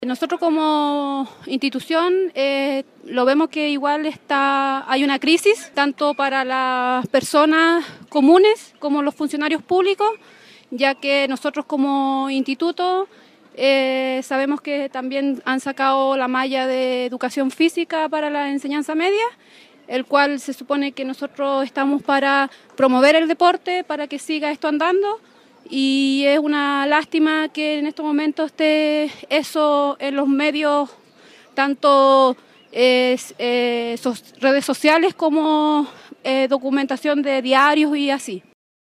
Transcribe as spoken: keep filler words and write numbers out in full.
Nosotros como institución eh, lo vemos que igual está, hay una crisis, tanto para las personas comunes como los funcionarios públicos, ya que nosotros como instituto eh, sabemos que también han sacado la malla de educación física para la enseñanza media, el cual se supone que nosotros estamos para promover el deporte, para que siga esto andando. Y es una lástima que en estos momentos esté eso en los medios, tanto eh, eh, so, redes sociales como eh, documentación de diarios y así.